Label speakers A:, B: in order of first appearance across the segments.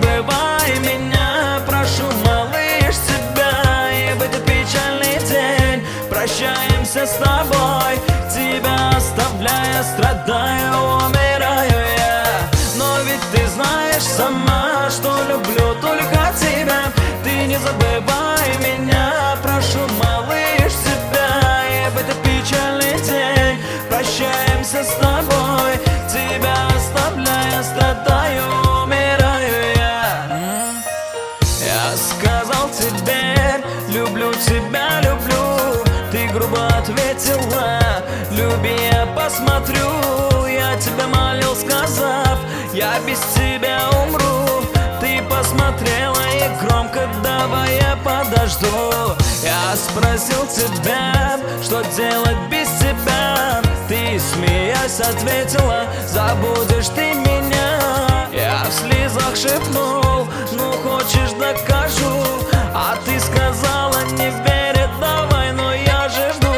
A: забывай меня, прошу, малыш, тебя. И в этот печальный день прощаемся с тобой, тебя оставляя, страдаю, умираю я. Но ведь ты знаешь сама, что люблю только тебя. Ты не забывай меня, прошу, малыш, тебя. И в этот печальный день прощаемся с тобой, тебя оставляя, страдаю, умираю я. Я сказал тебе, люблю тебя, люблю. Ты грубо ответила, люби, я посмотрю. Я тебя молил, сказав, я без тебя умру. Ты посмотрела и громко, давай я подожду. Я спросил тебя, что делать без тебя. Ты, смеясь, ответила, забудешь ты меня. Я в слезах шепнул, ну хочешь докажу. А ты сказала, не верит, давай, но я же жду.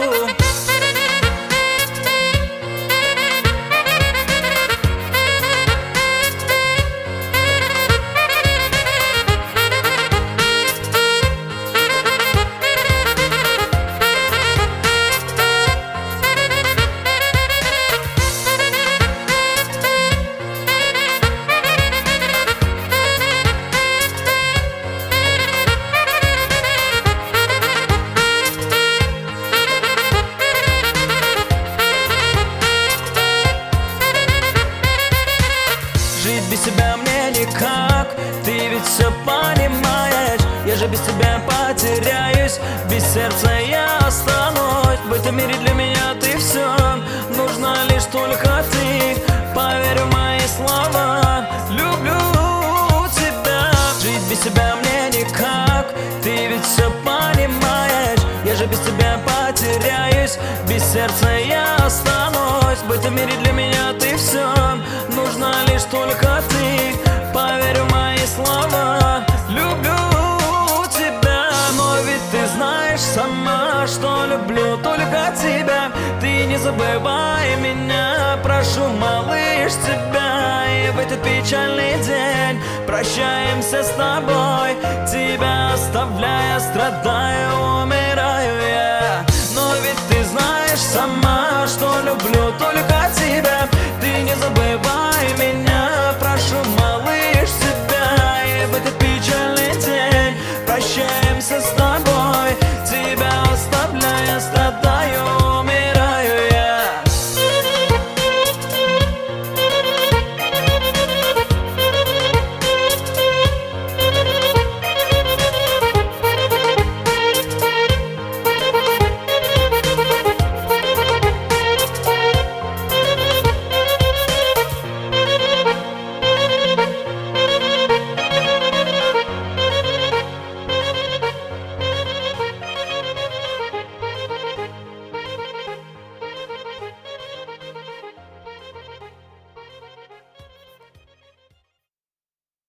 A: Жить без тебя мне никак, ты ведь все понимаешь. Я же без тебя потеряюсь, без сердца я останусь. В этом мире для меня ты все, нужна лишь только ты. Поверь в мои слова, люблю тебя. Жить без тебя мне никак, ты ведь все понимаешь. Я же без тебя потеряюсь, без сердца я останусь. В этом мире для меня ты все, нужна лишь только ты. Поверь в мои слова, люблю тебя. Но ведь ты знаешь сама, что люблю только тебя. Ты не забывай меня, прошу, малыш, тебя. И в этот печальный день прощаемся с тобой, тебя оставляя, страдаю, умираю я. Но ведь ты знаешь сама, что люблю только тебя. Ты не забывай меня.